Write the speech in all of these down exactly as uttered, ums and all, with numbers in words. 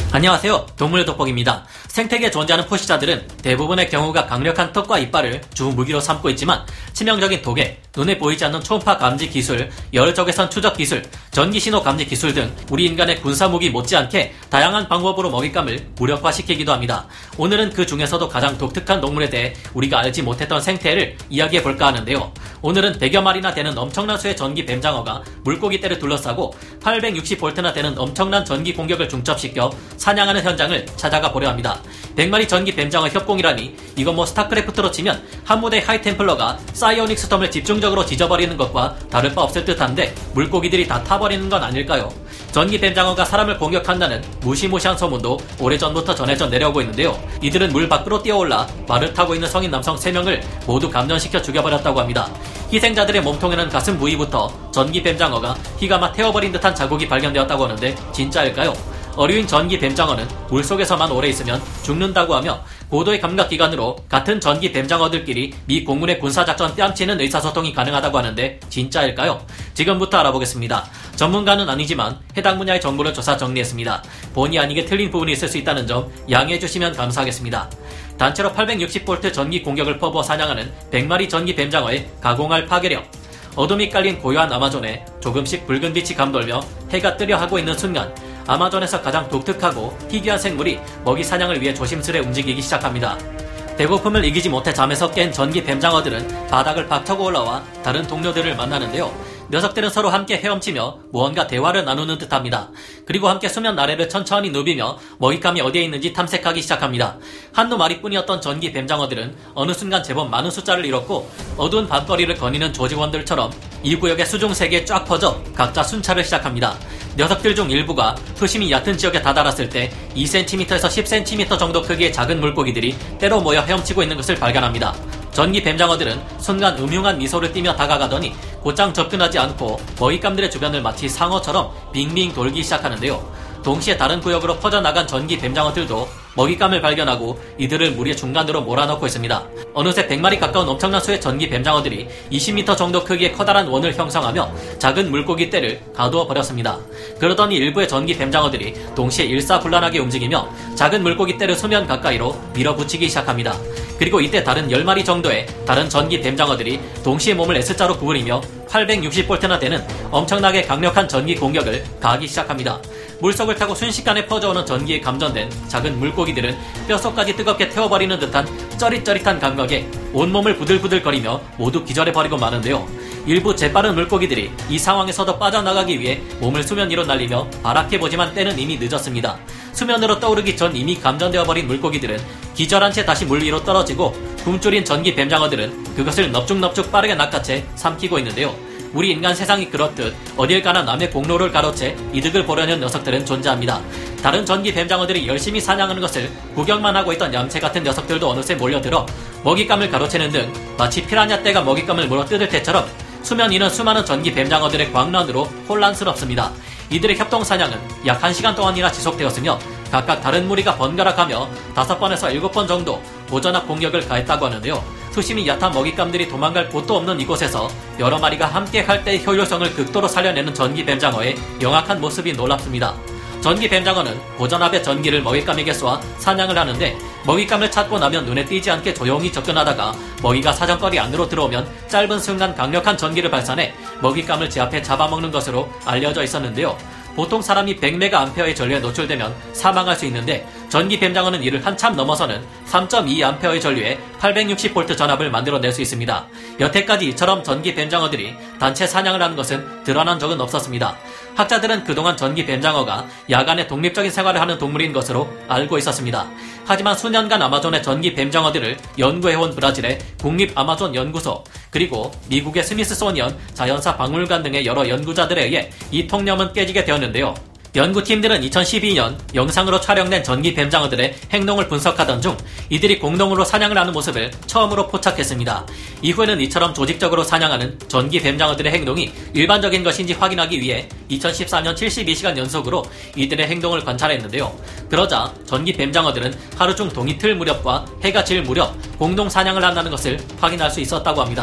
안녕하세요. 동물돋보기입니다. 생태계에 존재하는 포식자들은 대부분의 경우가 강력한 턱과 이빨을 주 무기로 삼고 있지만 치명적인 독에 눈에 보이지 않는 초음파 감지 기술, 열 적외선 추적 기술, 전기신호 감지 기술 등 우리 인간의 군사무기 못지않게 다양한 방법으로 먹잇감을 무력화시키기도 합니다. 오늘은 그 중에서도 가장 독특한 동물에 대해 우리가 알지 못했던 생태를 이야기해볼까 하는데요. 오늘은 백여 마리나 되는 엄청난 수의 전기 뱀장어가 물고기떼를 둘러싸고 팔백육십 볼트나 되는 엄청난 전기 공격을 중첩시켜 사냥하는 현장을 찾아가 보려 합니다. 백 마리 전기 뱀장어 협공이라니 이건 뭐 스타크래프트로 치면 한 무대의 하이템플러가 사이오닉 스톰을 집중적으로 지져버리는 것과 다를 바 없을 듯한데 물고기들이 다 타버리는 건 아닐까요? 전기 뱀장어가 사람을 공격한다는 무시무시한 소문도 오래전부터 전해져 내려오고 있는데요. 이들은 물 밖으로 뛰어올라 말을 타고 있는 성인 남성 세 명을 모두 감전시켜 죽여버렸다고 합니다. 희생자들의 몸통에는 가슴 부위부터 전기 뱀장어가 피가 막 태워버린 듯한 자국이 발견되었다고 하는데 진짜일까요? 어류인 전기 뱀장어는 물속에서만 오래 있으면 죽는다고 하며 고도의 감각기관으로 같은 전기 뱀장어들끼리 미 공군의 군사작전 뺨치는 의사소통이 가능하다고 하는데 진짜일까요? 지금부터 알아보겠습니다. 전문가는 아니지만 해당 분야의 정보를 조사 정리했습니다. 본의 아니게 틀린 부분이 있을 수 있다는 점 양해해 주시면 감사하겠습니다. 단체로 팔백육십 볼트 전기 공격을 퍼부어 사냥하는 백 마리 전기 뱀장어의 가공할 파괴력. 어둠이 깔린 고요한 아마존에 조금씩 붉은 빛이 감돌며 해가 뜨려 하고 있는 순간 아마존에서 가장 독특하고 희귀한 생물이 먹이 사냥을 위해 조심스레 움직이기 시작합니다. 배고픔을 이기지 못해 잠에서 깬 전기 뱀장어들은 바닥을 박차고 올라와 다른 동료들을 만나는데요. 녀석들은 서로 함께 헤엄치며 무언가 대화를 나누는 듯합니다. 그리고 함께 수면 아래를 천천히 누비며 먹잇감이 어디에 있는지 탐색하기 시작합니다. 한두 마리뿐이었던 전기 뱀장어들은 어느 순간 제법 많은 숫자를 잃었고 어두운 밤거리를 거니는 조직원들처럼 이 구역의 수중 세계에 쫙 퍼져 각자 순찰을 시작합니다. 녀석들 중 일부가 표심이 얕은 지역에 다다랐을 때 이 센티미터에서 십 센티미터 정도 크기의 작은 물고기들이 때로 모여 헤엄치고 있는 것을 발견합니다. 전기 뱀장어들은 순간 음흉한 미소를 띠며 다가가더니 곧장 접근하지 않고 먹잇감들의 주변을 마치 상어처럼 빙빙 돌기 시작하는데요. 동시에 다른 구역으로 퍼져나간 전기 뱀장어들도 먹잇감을 발견하고 이들을 무리의 중간으로 몰아넣고 있습니다. 어느새 백 마리 가까운 엄청난 수의 전기 뱀장어들이 이십 미터 정도 크기의 커다란 원을 형성하며 작은 물고기 떼를 가두어 버렸습니다. 그러더니 일부의 전기 뱀장어들이 동시에 일사불란하게 움직이며 작은 물고기 떼를 수면 가까이로 밀어붙이기 시작합니다. 그리고 이때 다른 열 마리 정도의 다른 전기 뱀장어들이 동시에 몸을 S자로 구부리며 팔백육십 볼트나 되는 엄청나게 강력한 전기 공격을 가하기 시작합니다. 물속을 타고 순식간에 퍼져오는 전기에 감전된 작은 물고기들은 뼛속까지 뜨겁게 태워버리는 듯한 쩌릿쩌릿한 감각에 온몸을 부들부들거리며 모두 기절해버리고 마는데요. 일부 재빠른 물고기들이 이 상황에서도 빠져나가기 위해 몸을 수면 위로 날리며 발악해보지만 때는 이미 늦었습니다. 수면으로 떠오르기 전 이미 감전되어버린 물고기들은 기절한 채 다시 물 위로 떨어지고 굶주린 전기 뱀장어들은 그것을 넙죽넙죽 빠르게 낚아채 삼키고 있는데요. 우리 인간 세상이 그렇듯 어딜 가나 남의 공로를 가로채 이득을 보려는 녀석들은 존재합니다. 다른 전기 뱀장어들이 열심히 사냥하는 것을 구경만 하고 있던 얌체 같은 녀석들도 어느새 몰려들어 먹잇감을 가로채는 등 마치 피라냐 떼가 먹잇감을 물어뜯을 때처럼 수면 위는 수많은 전기 뱀장어들의 광란으로 혼란스럽습니다. 이들의 협동사냥은 약 한 시간 동안이나 지속되었으며 각각 다른 무리가 번갈아 가며 다섯 번에서 일곱 번 정도 보전압 공격을 가했다고 하는데요. 수심이 얕은 먹잇감들이 도망갈 곳도 없는 이곳에서 여러 마리가 함께 할 때의 효율성을 극도로 살려내는 전기 뱀장어의 영악한 모습이 놀랍습니다. 전기 뱀장어는 고전압의 전기를 먹잇감에게 쏘아 사냥을 하는데 먹잇감을 찾고 나면 눈에 띄지 않게 조용히 접근하다가 먹이가 사정거리 안으로 들어오면 짧은 순간 강력한 전기를 발산해 먹잇감을 제 앞에 잡아먹는 것으로 알려져 있었는데요. 보통 사람이 백 메가암페어의 전류에 노출되면 사망할 수 있는데 전기 뱀장어는 이를 한참 넘어서는 삼 점 이 암페어의 전류에 팔백육십 볼트 전압을 만들어낼 수 있습니다. 여태까지 이처럼 전기 뱀장어들이 단체 사냥을 하는 것은 드러난 적은 없었습니다. 학자들은 그동안 전기 뱀장어가 야간에 독립적인 생활을 하는 동물인 것으로 알고 있었습니다. 하지만 수년간 아마존의 전기 뱀장어들을 연구해온 브라질의 국립 아마존 연구소 그리고 미국의 스미스소니언 자연사 박물관 등의 여러 연구자들에 의해 이 통념은 깨지게 되었는데요. 연구팀들은 이천십이 년 영상으로 촬영된 전기 뱀장어들의 행동을 분석하던 중 이들이 공동으로 사냥을 하는 모습을 처음으로 포착했습니다. 이후에는 이처럼 조직적으로 사냥하는 전기 뱀장어들의 행동이 일반적인 것인지 확인하기 위해 이천십사 년 칠십이 시간 연속으로 이들의 행동을 관찰했는데요. 그러자 전기 뱀장어들은 하루 중 동이 틀 무렵과 해가 질 무렵 공동 사냥을 한다는 것을 확인할 수 있었다고 합니다.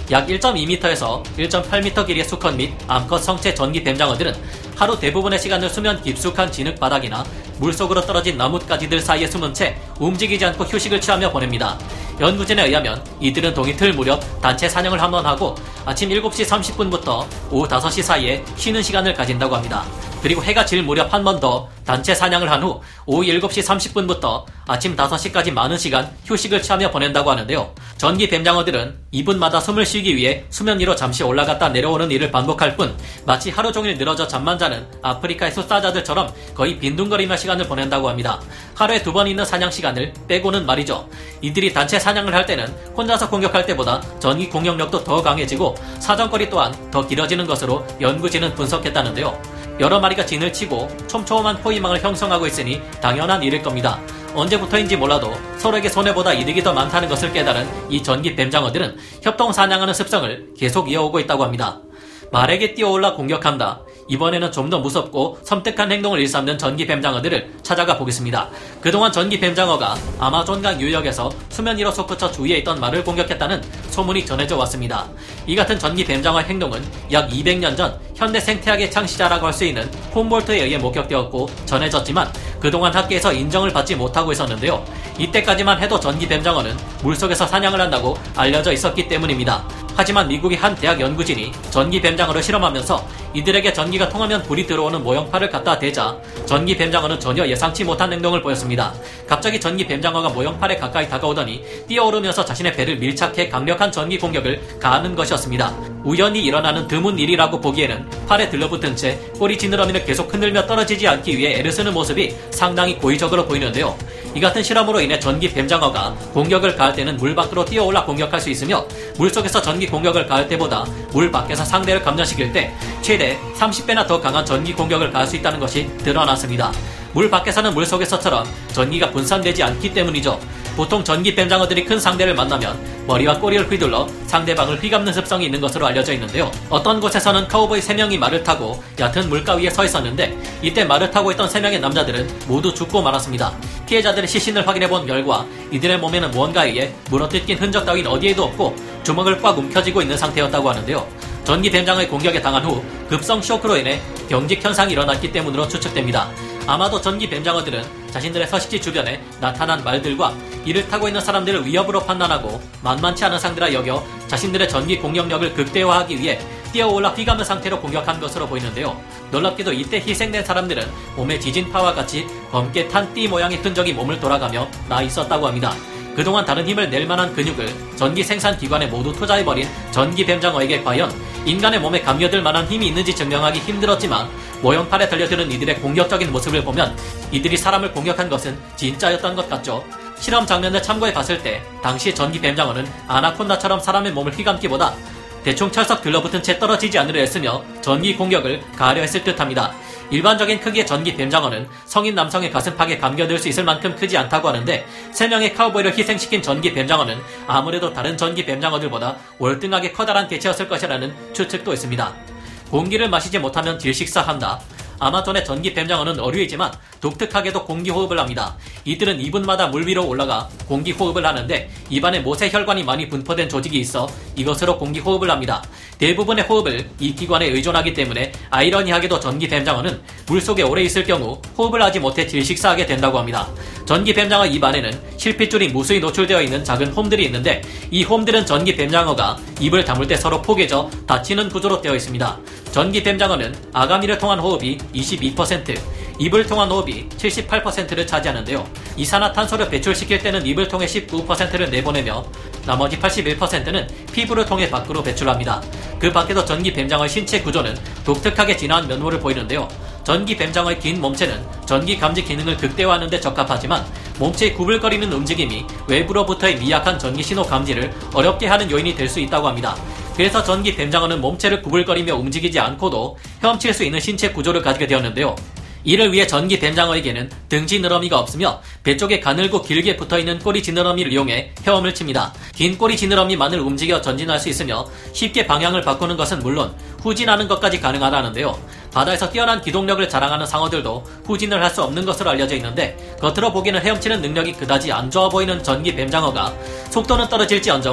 약 일 점 이 미터에서 일 점 팔 미터 길이의 수컷 및 암컷 성체 전기 뱀장어들은 하루 대부분의 시간을 수면 깊숙한 진흙 바닥이나 물속으로 떨어진 나뭇가지들 사이에 숨은 채 움직이지 않고 휴식을 취하며 보냅니다. 연구진에 의하면 이들은 동이틀 무렵 단체 사냥을 한 번 하고 아침 일곱 시 삼십 분부터 오후 다섯 시 사이에 쉬는 시간을 가진다고 합니다. 그리고 해가 질 무렵 한 번 더 단체 사냥을 한 후 오후 일곱 시 삼십 분부터 아침 다섯 시까지 많은 시간 휴식을 취하며 보낸다고 하는데요. 전기 뱀장어들은 이 분마다 숨을 쉬기 위해 수면 위로 잠시 올라갔다 내려오는 일을 반복할 뿐 마치 하루 종일 늘어져 잠만 자는 아프리카의 숫사자들처럼 거의 빈둥거리며 시간을 보낸다고 합니다. 하루에 두 번 있는 사냥 시간을 빼고는 말이죠. 이들이 단체 사냥을 할 때는 혼자서 공격할 때보다 전기 공격력도 더 강해지고 사정거리 또한 더 길어지는 것으로 연구진은 분석했다는데요. 여러 마리가 진을 치고 촘촘한 포위망을 형성하고 있으니 당연한 일일 겁니다. 언제부터인지 몰라도 서로에게 손해보다 이득이 더 많다는 것을 깨달은 이 전기 뱀장어들은 협동 사냥하는 습성을 계속 이어오고 있다고 합니다. 말에게 뛰어올라 공격한다. 이번에는 좀 더 무섭고 섬뜩한 행동을 일삼는 전기 뱀장어들을 찾아가 보겠습니다. 그동안 전기 뱀장어가 아마존강 유역에서 수면 위로 솟구쳐 주위에 있던 말을 공격했다는 소문이 전해져 왔습니다. 이 같은 전기 뱀장어의 행동은 약 이백 년 전 현대 생태학의 창시자라고 할 수 있는 훔볼트에 의해 목격되었고 전해졌지만 그동안 학계에서 인정을 받지 못하고 있었는데요. 이때까지만 해도 전기 뱀장어는 물속에서 사냥을 한다고 알려져 있었기 때문입니다. 하지만 미국의 한 대학 연구진이 전기 뱀장어를 실험하면서 이들에게 전기가 통하면 불이 들어오는 모형파를 갖다 대자 전기 뱀장어는 전혀 예상치 못한 행동을 보였습니다. 갑자기 전기 뱀장어가 모형팔에 가까이 다가오더니 뛰어오르면서 자신의 배를 밀착해 강력한 전기 공격을 가하는 것이었습니다. 우연히 일어나는 드문 일이라고 보기에는 팔에 들러붙은 채 꼬리 지느러미를 계속 흔들며 떨어지지 않기 위해 애를 쓰는 모습이 상당히 고의적으로 보이는데요. 이 같은 실험으로 인해 전기 뱀장어가 공격을 가할 때는 물 밖으로 뛰어올라 공격할 수 있으며 물속에서 전기 공격을 가할 때보다 물 밖에서 상대를 감전시킬 때 최대 삼십 배나 더 강한 전기 공격을 가할 수 있다는 것이 드러났습니다. 물 밖에서는 물속에서처럼 전기가 분산되지 않기 때문이죠. 보통 전기 뱀장어들이 큰 상대를 만나면 머리와 꼬리를 휘둘러 상대방을 휘감는 습성이 있는 것으로 알려져 있는데요. 어떤 곳에서는 카우보이 세 명이 말을 타고 얕은 물가 위에 서 있었는데 이때 말을 타고 있던 세 명의 남자들은 모두 죽고 말았습니다. 피해자들의 시신을 확인해본 결과 이들의 몸에는 무언가에 의해 물어뜯긴 흔적 따윈 어디에도 없고 주먹을 꽉 움켜쥐고 있는 상태였다고 하는데요. 전기 뱀장어의 공격에 당한 후 급성 쇼크로 인해 경직 현상이 일어났기 때문으로 추측됩니다. 아마도 전기 뱀장어들은 자신들의 서식지 주변에 나타난 말들과 이를 타고 있는 사람들을 위협으로 판단하고 만만치 않은 상대라 여겨 자신들의 전기 공격력을 극대화하기 위해 뛰어올라 휘감는 상태로 공격한 것으로 보이는데요. 놀랍게도 이때 희생된 사람들은 몸에 지진파와 같이 검게 탄 띠 모양의 흔적이 몸을 돌아가며 나 있었다고 합니다. 그동안 다른 힘을 낼 만한 근육을 전기 생산 기관에 모두 투자해버린 전기 뱀장어에게 과연 인간의 몸에 감겨들 만한 힘이 있는지 증명하기 힘들었지만 모형팔에 달려드는 이들의 공격적인 모습을 보면 이들이 사람을 공격한 것은 진짜였던 것 같죠. 실험 장면을 참고해 봤을 때 당시 전기 뱀장어는 아나콘다처럼 사람의 몸을 휘감기보다 대충 철석 들러붙은 채 떨어지지 않으려 했으며 전기 공격을 가하려 했을 듯합니다. 일반적인 크기의 전기 뱀장어는 성인 남성의 가슴팍에 감겨들 수 있을 만큼 크지 않다고 하는데 세 명의 카우보이를 희생시킨 전기 뱀장어는 아무래도 다른 전기 뱀장어들보다 월등하게 커다란 개체였을 것이라는 추측도 있습니다. 공기를 마시지 못하면 질식사한다. 아마존의 전기 뱀장어는 어류이지만 독특하게도 공기 호흡을 합니다. 이들은 이 분마다 물 위로 올라가 공기 호흡을 하는데 입안에 모세 혈관이 많이 분포된 조직이 있어 이것으로 공기 호흡을 합니다. 대부분의 호흡을 이 기관에 의존하기 때문에 아이러니하게도 전기 뱀장어는 물속에 오래 있을 경우 호흡을 하지 못해 질식사하게 된다고 합니다. 전기 뱀장어 입 안에는 실핏줄이 무수히 노출되어 있는 작은 홈들이 있는데 이 홈들은 전기 뱀장어가 입을 다물 때 서로 포개져 닫히는 구조로 되어 있습니다. 전기 뱀장어는 아가미를 통한 호흡이 이십이 퍼센트, 입을 통한 호흡이 칠십팔 퍼센트를 차지하는데요. 이산화탄소를 배출시킬 때는 입을 통해 십구 퍼센트를 내보내며 나머지 팔십일 퍼센트는 피부를 통해 밖으로 배출합니다. 그 밖에도 전기 뱀장어의 신체 구조는 독특하게 진화한 면모를 보이는데요. 전기 뱀장어의 긴 몸체는 전기 감지 기능을 극대화하는 데 적합하지만 몸체의 구불거리는 움직임이 외부로부터의 미약한 전기 신호 감지를 어렵게 하는 요인이 될 수 있다고 합니다. 그래서 전기 뱀장어는 몸체를 구불거리며 움직이지 않고도 헤엄칠 수 있는 신체 구조를 가지게 되었는데요. 이를 위해 전기 뱀장어에게는 등 지느러미가 없으며 배 쪽에 가늘고 길게 붙어있는 꼬리 지느러미를 이용해 헤엄을 칩니다. 긴 꼬리 지느러미만을 움직여 전진할 수 있으며 쉽게 방향을 바꾸는 것은 물론 후진하는 것까지 가능하다는데요. 바다에서 뛰어난 기동력을 자랑하는 상어들도 후진을 할 수 없는 것으로 알려져 있는데 겉으로 보기에는 헤엄치는 능력이 그다지 안 좋아 보이는 전기 뱀장어가 속도는 떨어질지언정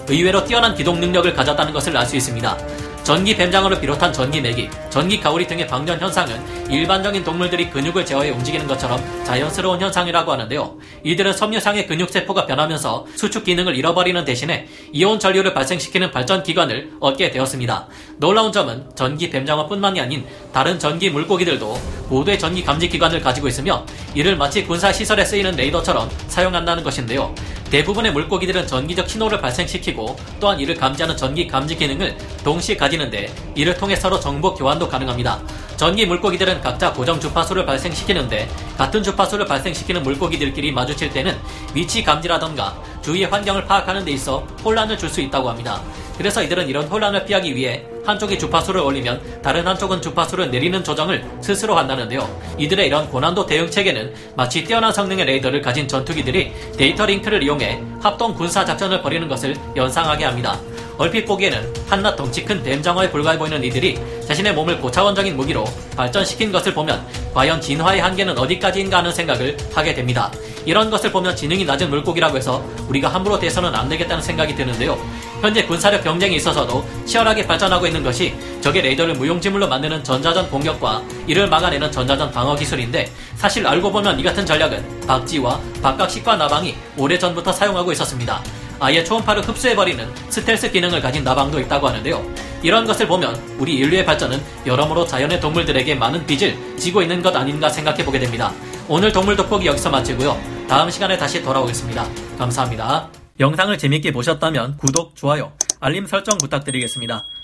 의외로 뛰어난 기동 능력을 가졌다는 것을 알 수 있습니다. 전기 뱀장어를 비롯한 전기 메기, 전기 가오리 등의 방전 현상은 일반적인 동물들이 근육을 제어해 움직이는 것처럼 자연스러운 현상이라고 하는데요. 이들은 섬유상의 근육세포가 변하면서 수축 기능을 잃어버리는 대신에 이온 전류를 발생시키는 발전 기관을 얻게 되었습니다. 놀라운 점은 전기 뱀장어뿐만이 아닌 다른 전기 물고기들도 모두의 전기 감지 기관을 가지고 있으며 이를 마치 군사시설에 쓰이는 레이더처럼 사용한다는 것인데요. 대부분의 물고기들은 전기적 신호를 발생시키고 또한 이를 감지하는 전기 감지 기능을 동시에 가지는데 이를 통해 서로 정보 교환도 가능합니다. 전기 물고기들은 각자 고정 주파수를 발생시키는데 같은 주파수를 발생시키는 물고기들끼리 마주칠 때는 위치 감지라던가 주위의 환경을 파악하는 데 있어 혼란을 줄 수 있다고 합니다. 그래서 이들은 이런 혼란을 피하기 위해 한쪽이 주파수를 올리면 다른 한쪽은 주파수를 내리는 조정을 스스로 한다는데요. 이들의 이런 고난도 대응 체계는 마치 뛰어난 성능의 레이더를 가진 전투기들이 데이터 링크를 이용해 합동 군사 작전을 벌이는 것을 연상하게 합니다. 얼핏 보기에는 한낱 덩치 큰 뱀장어에 불과해 보이는 이들이 자신의 몸을 고차원적인 무기로 발전시킨 것을 보면 과연 진화의 한계는 어디까지인가 하는 생각을 하게 됩니다. 이런 것을 보면 지능이 낮은 물고기라고 해서 우리가 함부로 대해서는 안 되겠다는 생각이 드는데요. 현재 군사력 경쟁에 있어서도 치열하게 발전하고 있는 것이 적의 레이더를 무용지물로 만드는 전자전 공격과 이를 막아내는 전자전 방어 기술인데 사실 알고 보면 이 같은 전략은 박쥐와 박각식과 나방이 오래전부터 사용하고 있었습니다. 아예 초음파를 흡수해버리는 스텔스 기능을 가진 나방도 있다고 하는데요. 이런 것을 보면 우리 인류의 발전은 여러모로 자연의 동물들에게 많은 빚을 지고 있는 것 아닌가 생각해보게 됩니다. 오늘 동물 돋보기 여기서 마치고요. 다음 시간에 다시 돌아오겠습니다. 감사합니다. 영상을 재밌게 보셨다면 구독, 좋아요, 알림 설정 부탁드리겠습니다.